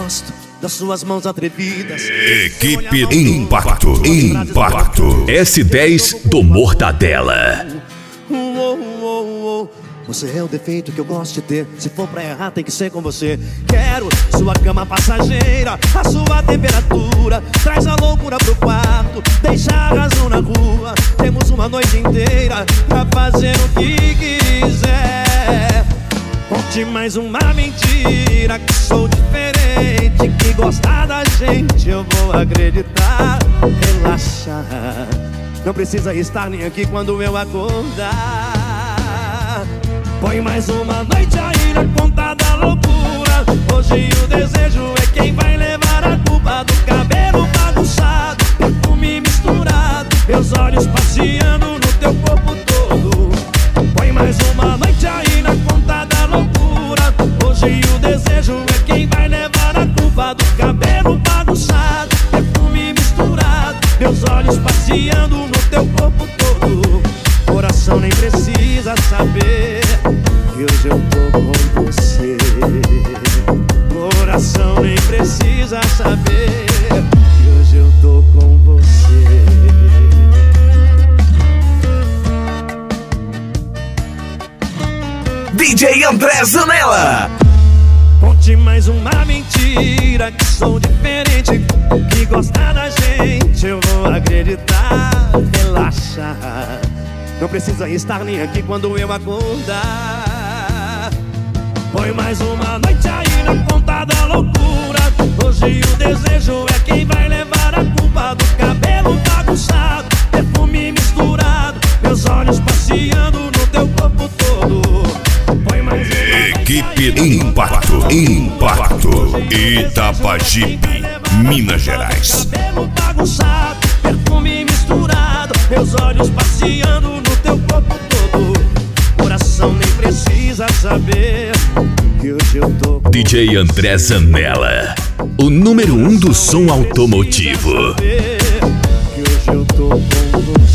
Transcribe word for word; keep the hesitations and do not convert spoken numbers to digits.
gosto das suas mãos atrevidas. Equipe Impacto, Impacto. S dez do Mortadela. Uh, uh, uh, uh. Você é o defeito que eu gosto de ter. Se for pra errar tem que ser com você. Quero sua cama passageira, a sua temperatura. Traz a loucura pro quarto, deixa a razão na rua. Temos uma noite inteira pra fazer o que quiser. Conte mais uma mentira, que sou diferente, que gostar da gente eu vou acreditar. Relaxa, não precisa estar nem aqui quando eu acordar. Põe mais uma noite aí na conta da loucura. Hoje o desejo é quem vai levar a culpa do cabelo bagunçado, perfume misturado, meus olhos passeando no teu corpo todo. Põe mais uma noite aí na conta da loucura. Hoje o desejo é quem vai levar a culpa do cabelo bagunçado, perfume misturado, meus olhos passeando no teu corpo todo. Coração nem precisa saber que hoje eu tô com você. Coração nem precisa saber que hoje eu tô com você. D J André Zanella. Conte mais uma mentira, que sou diferente, que gostar da gente eu vou acreditar. Relaxa, não precisa estar nem aqui quando eu acordar. Põe mais uma noite aí na conta da loucura. Hoje o desejo é quem vai levar a culpa do cabelo bagunçado, perfume misturado, meus olhos passeando no teu corpo todo. Põe mais uma Equipe Impacto, Impacto. Itapajipe, Minas Gerais. cabelo bagunçado, perfume misturado, meus olhos passeando no teu corpo todo. Coração nem precisa saber que hoje eu tô com D J André Zanella, o número um do som automotivo. que hoje eu tô com você.